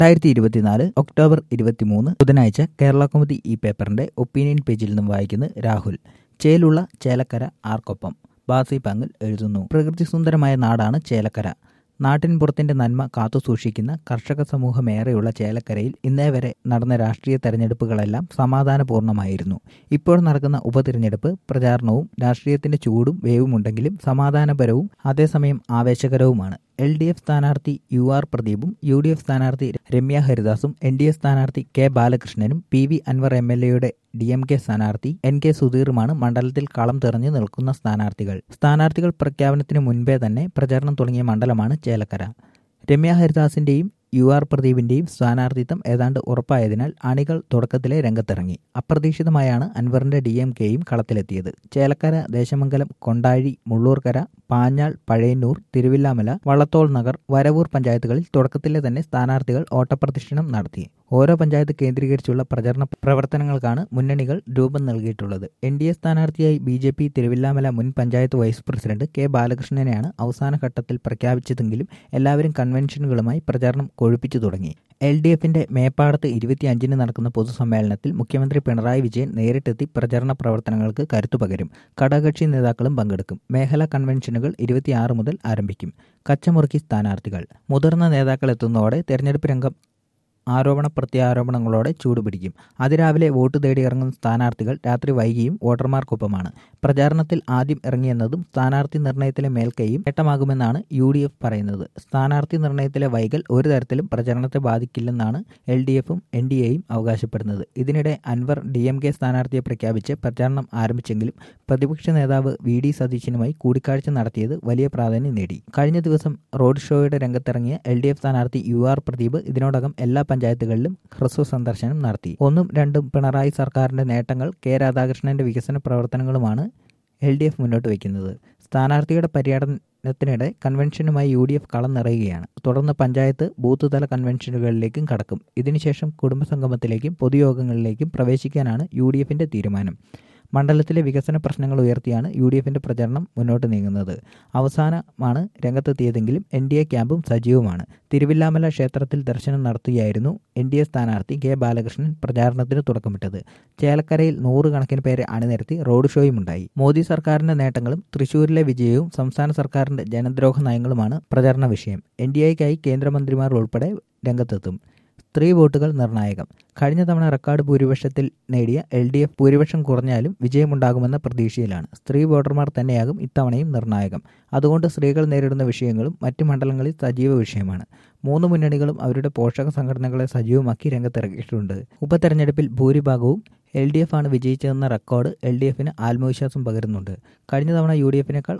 2024 October 23 ബുധനാഴ്ച കേരളകൗമുദി ഈ പേപ്പറിന്റെ ഒപ്പീനിയൻ പേജിൽ നിന്നും വായിക്കുന്നു രാഹുൽ. ചേലുള്ള ചേലക്കര ആർക്കൊപ്പം? ബാസി പാങ്ങിൽ എഴുതുന്നു. പ്രകൃതി സുന്ദരമായ നാടാണ് ചേലക്കര. നാട്ടിൻ പുറത്തിന്റെ നന്മ കാത്തുസൂക്ഷിക്കുന്ന കർഷക സമൂഹമേറെയുള്ള ചേലക്കരയിൽ ഇന്നേ വരെ നടന്ന രാഷ്ട്രീയ തെരഞ്ഞെടുപ്പുകളെല്ലാം സമാധാനപൂർണ്ണമായിരുന്നു. ഇപ്പോൾ നടക്കുന്ന ഉപതിരഞ്ഞെടുപ്പ് പ്രചാരണവും രാഷ്ട്രീയത്തിന്റെ ചൂടും വേവുമുണ്ടെങ്കിലും സമാധാനപരവും അതേസമയം ആവേശകരവുമാണ്. LDF സ്ഥാനാർത്ഥി UR പ്രദീപും UDF സ്ഥാനാർത്ഥി രമ്യ ഹരിദാസും NDA സ്ഥാനാർത്ഥി K ബാലകൃഷ്ണനും PV അൻവർ MLA-യുടെ DMK സ്ഥാനാർത്ഥി NK സുധീറുമാണ് മണ്ഡലത്തിൽ കളം തെറിഞ്ഞു നിൽക്കുന്ന സ്ഥാനാർത്ഥികൾ പ്രഖ്യാപനത്തിന് മുൻപേ തന്നെ പ്രചാരണം തുടങ്ങിയ മണ്ഡലമാണ് ചേലക്കര. രമ്യ ഹരിദാസിന്റെയും UR പ്രദീപിന്റെയും സ്ഥാനാർത്ഥിത്വം ഏതാണ്ട് ഉറപ്പായതിനാൽ അണികൾ തുടക്കത്തിലെ രംഗത്തിറങ്ങി. അപ്രതീക്ഷിതമായാണ് അൻവറിന്റെ DMK-യും കളത്തിലെത്തിയത്. ചേലക്കര, ദേശമംഗലം, കൊണ്ടാഴി, മുള്ളൂർക്കര, പാഞ്ഞാൾ, പഴയന്നൂർ, തിരുവില്ലാമല, വള്ളത്തോൾ നഗർ, വരവൂർ പഞ്ചായത്തുകളിൽ തുടക്കത്തിലെ തന്നെ സ്ഥാനാർത്ഥികൾ ഓട്ടപ്രദക്ഷിണം നടത്തി. ഓരോ പഞ്ചായത്ത് കേന്ദ്രീകരിച്ചുള്ള പ്രചരണ പ്രവർത്തനങ്ങൾക്കാണ് മുന്നണികൾ രൂപം നൽകിയിട്ടുള്ളത്. NDA സ്ഥാനാർത്ഥിയായി BJP തിരുവില്ലാമല മുൻ പഞ്ചായത്ത് വൈസ് പ്രസിഡന്റ് K ബാലകൃഷ്ണനെയാണ് അവസാന ഘട്ടത്തിൽ പ്രഖ്യാപിച്ചതെങ്കിലും എല്ലാവരും കൺവെൻഷനുകളുമായി പ്രചാരണം കൊഴുപ്പിച്ചു തുടങ്ങി. LDF-ന്റെ മേപ്പാടത്ത് 25-ന് നടക്കുന്ന പൊതുസമ്മേളനത്തിൽ മുഖ്യമന്ത്രി പിണറായി വിജയൻ നേരിട്ടെത്തി പ്രചരണ പ്രവർത്തനങ്ങൾക്ക് കരുത്തുപകരും. ഘടകകക്ഷി നേതാക്കളും പങ്കെടുക്കും. മേഖലാ കൺവെൻഷനുകൾ 26 മുതൽ ആരംഭിക്കും. കച്ചമുറുക്കി സ്ഥാനാർത്ഥികൾ. മുതിർന്ന നേതാക്കൾ എത്തുന്നതോടെ തെരഞ്ഞെടുപ്പ് രംഗം ആരോപണ പ്രത്യാരോപണങ്ങളോടെ ചൂടുപിടിക്കും. അതിരാവിലെ വോട്ട് തേടി ഇറങ്ങുന്ന സ്ഥാനാർത്ഥികൾ രാത്രി വൈകിയും വോട്ടർമാർക്കൊപ്പമാണ്. പ്രചാരണത്തിൽ ആദ്യം ഇറങ്ങിയെന്നതും സ്ഥാനാർത്ഥി നിർണയത്തിലെ മേൽക്കൈയും നേട്ടമാകുമെന്നാണ് UDF പറയുന്നത്. സ്ഥാനാർത്ഥി നിർണയത്തിലെ വൈകൽ ഒരു തരത്തിലും പ്രചരണത്തെ ബാധിക്കില്ലെന്നാണ് LDF-ഉം NDA-യും അവകാശപ്പെടുന്നത്. ഇതിനിടെ അൻവർ DMK സ്ഥാനാർത്ഥിയെ പ്രഖ്യാപിച്ച് പ്രചാരണം ആരംഭിച്ചെങ്കിലും പ്രതിപക്ഷ നേതാവ് VD സതീശനുമായി കൂടിക്കാഴ്ച നടത്തിയത് വലിയ പ്രാധാന്യം നേടി. കഴിഞ്ഞ ദിവസം റോഡ് ഷോയുടെ രംഗത്തിറങ്ങിയ LDF സ്ഥാനാർത്ഥി UR പ്രദീപ് ഇതിനോടകം എല്ലാ പഞ്ചായത്തുകളിലും ഹ്രസ്വ സന്ദർശനം നടത്തി. 1ഉം 2ഉം പിണറായി സർക്കാരിന്റെ നേട്ടങ്ങൾ, K രാധാകൃഷ്ണന്റെ വികസന പ്രവർത്തനങ്ങളുമാണ് LDF മുന്നോട്ട് വയ്ക്കുന്നത്. സ്ഥാനാർത്ഥിയുടെ പര്യടനത്തിനിടെ കൺവെൻഷനുമായി UDF കളം നിറയുകയാണ്. തുടർന്ന് പഞ്ചായത്ത്, ബൂത്ത് തല കൺവെൻഷനുകളിലേക്കും കടക്കും. ഇതിനുശേഷം കുടുംബസംഗമത്തിലേക്കും പൊതുയോഗങ്ങളിലേക്കും പ്രവേശിക്കാനാണ് UDF-ന്റെ തീരുമാനം. മണ്ഡലത്തിലെ വികസന പ്രശ്നങ്ങൾ ഉയർത്തിയാണ് UDF-ന്റെ പ്രചരണം മുന്നോട്ട് നീങ്ങുന്നത്. അവസാനമാണ് രംഗത്തെത്തിയതെങ്കിലും NDA ക്യാമ്പും സജീവമാണ്. തിരുവില്ലാമല ക്ഷേത്രത്തിൽ ദർശനം നടത്തുകയായിരുന്നു NDA സ്ഥാനാർത്ഥി K ബാലകൃഷ്ണൻ പ്രചാരണത്തിന് തുടക്കമിട്ടത്. ചേലക്കരയിൽ 100 കണക്കിന് പേരെ അണിനിരത്തി റോഡ് ഷോയുമുണ്ടായി. മോദി സർക്കാരിന്റെ നേട്ടങ്ങളും തൃശൂരിലെ വിജയവും സംസ്ഥാന സർക്കാരിന്റെ ജനദ്രോഹ നയങ്ങളുമാണ് പ്രചാരണ വിഷയം. NDA-ക്കായി കേന്ദ്രമന്ത്രിമാർ ഉൾപ്പെടെ രംഗത്തെത്തും. സ്ത്രീ വോട്ടുകൾ നിർണായകം. കഴിഞ്ഞ തവണ റെക്കോർഡ് ഭൂരിപക്ഷത്തിൽ നേടിയ LDF ഭൂരിപക്ഷം കുറഞ്ഞാലും വിജയമുണ്ടാകുമെന്ന പ്രതീക്ഷയിലാണ്. സ്ത്രീ വോട്ടർമാർ തന്നെയാകും ഇത്തവണയും നിർണായകം. അതുകൊണ്ട് സ്ത്രീകൾ നേരിടുന്ന വിഷയങ്ങളും മറ്റ് മണ്ഡലങ്ങളിൽ സജീവ വിഷയമാണ്. 3 മുന്നണികളും അവരുടെ പോഷക സംഘടനകളെ സജീവമാക്കി രംഗത്തിറങ്ങിയിട്ടുണ്ട്. ഉപതെരഞ്ഞെടുപ്പിൽ ഭൂരിഭാഗവും LDF-ആണ് വിജയിച്ചതെന്ന റെക്കോർഡ് LDF-ന് ആത്മവിശ്വാസം പകരുന്നുണ്ട്. കഴിഞ്ഞ തവണ UDF-നേക്കാൾ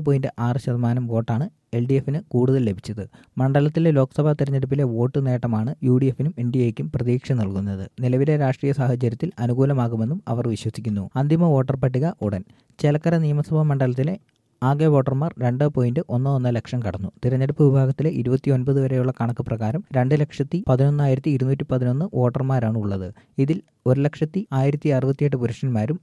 9.6% വോട്ടാണ് LDF-ന് കൂടുതൽ ലഭിച്ചത്. മണ്ഡലത്തിലെ ലോക്സഭാ തെരഞ്ഞെടുപ്പിലെ വോട്ട് നേട്ടമാണ് UDF-നും NDA-യ്ക്കും പ്രതീക്ഷ നൽകുന്നത്. നിലവിലെ രാഷ്ട്രീയ സാഹചര്യത്തിൽ അനുകൂലമാകുമെന്നും അവർ വിശ്വസിക്കുന്നു. അന്തിമ വോട്ടർ പട്ടിക ഉടൻ. ചേലക്കര നിയമസഭാ മണ്ഡലത്തിലെ ആകെ വോട്ടർമാർ 2.11 ലക്ഷം കടന്നു. തിരഞ്ഞെടുപ്പ് വിഭാഗത്തിലെ 29 വരെയുള്ള കണക്ക് പ്രകാരം 2,11,211 വോട്ടർമാരാണ് ഉള്ളത്. ഇതിൽ 1,01,068 പുരുഷന്മാരും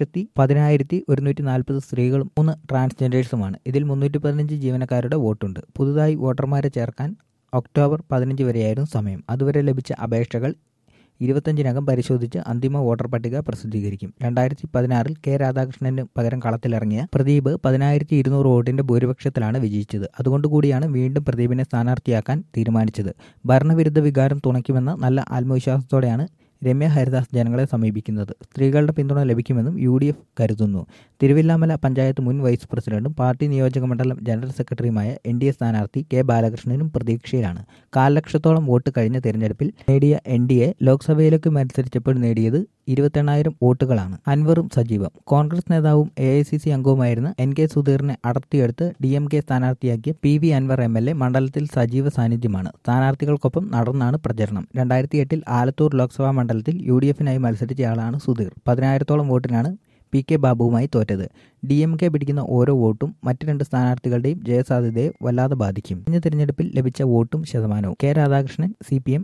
1,10,140 സ്ത്രീകളും 3 ട്രാൻസ്ജെൻഡേഴ്സുമാണ്. ഇതിൽ 315 ജീവനക്കാരുടെ വോട്ടുണ്ട്. പുതുതായി വോട്ടർമാരെ ചേർക്കാൻ ഒക്ടോബർ 15 വരെയായിരുന്നു സമയം. അതുവരെ ലഭിച്ച അപേക്ഷകൾ 25-നകം പരിശോധിച്ച് അന്തിമ വോട്ടർ പട്ടിക പ്രസിദ്ധീകരിക്കും. 2016-ൽ K രാധാകൃഷ്ണന് പകരം കളത്തിലിറങ്ങിയ പ്രദീപ് 10,200 വോട്ടിന്റെ ഭൂരിപക്ഷത്തിലാണ് വിജയിച്ചത്. അതുകൊണ്ടുകൂടിയാണ് വീണ്ടും പ്രദീപിനെ സ്ഥാനാർത്ഥിയാക്കാൻ തീരുമാനിച്ചത്. ഭരണവിരുദ്ധ വികാരം തുണയ്ക്കുമെന്ന നല്ല ആത്മവിശ്വാസത്തോടെയാണ് രമ്യ ഹരിദാസ് ജനങ്ങളെ സമീപിക്കുന്നത്. സ്ത്രീകളുടെ പിന്തുണ ലഭിക്കുമെന്നും UDF കരുതുന്നു. തിരുവില്ലാമല പഞ്ചായത്ത് മുൻ വൈസ് പ്രസിഡന്റും പാർട്ടി നിയോജക മണ്ഡലം ജനറൽ സെക്രട്ടറിയുമായ NDA സ്ഥാനാർത്ഥി K ബാലകൃഷ്ണനും പ്രതീക്ഷയിലാണ്. 1/4 ലക്ഷത്തോളം വോട്ട് കഴിഞ്ഞ തിരഞ്ഞെടുപ്പിൽ നേടിയ NDA ലോക്സഭയിലേക്ക് മത്സരിച്ചപ്പോൾ നേടിയത് 28,000 വോട്ടുകളാണ്. അൻവറും സജീവം. കോൺഗ്രസ് നേതാവും AICC അംഗവുമായിരുന്ന NK സുധീറിനെ അടർത്തിയെടുത്ത് DMK സ്ഥാനാർത്ഥിയാക്കിയ PV Anwar MLA മണ്ഡലത്തിൽ സജീവ സാന്നിധ്യമാണ്. സ്ഥാനാർത്ഥികൾക്കൊപ്പം നടന്നാണ് പ്രചരണം. 2008-ൽ ആലത്തൂർ ലോക്സഭാ മണ്ഡലത്തിൽ UDF-നായി മത്സരിച്ചയാളാണ് സുധീർ. 10,000-തോളം വോട്ടിനാണ് PK ബാബുവുമായി തോറ്റത്. DMK പിടിക്കുന്ന ഓരോ വോട്ടും മറ്റ് 2 സ്ഥാനാർത്ഥികളുടെയും ജയസാധ്യതയെ വല്ലാതെ ബാധിക്കും. കഴിഞ്ഞ തിരഞ്ഞെടുപ്പിൽ ലഭിച്ച വോട്ടും ശതമാനവും. K Radhakrishnan CPM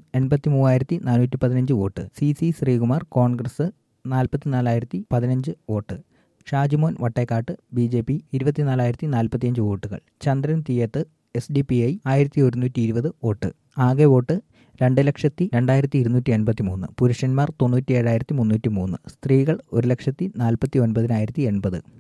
83,415 vote. CC Sreekumar Congress 44,015 vote. Shajimon Vattekkad BJP 24,045 വോട്ടുകൾ. Chandran Theeyath SDPI 1,120 vote. ആകെ വോട്ട് 2,02,253, പുരുഷന്മാർ 97,303, സ്ത്രീകൾ 1,49,080.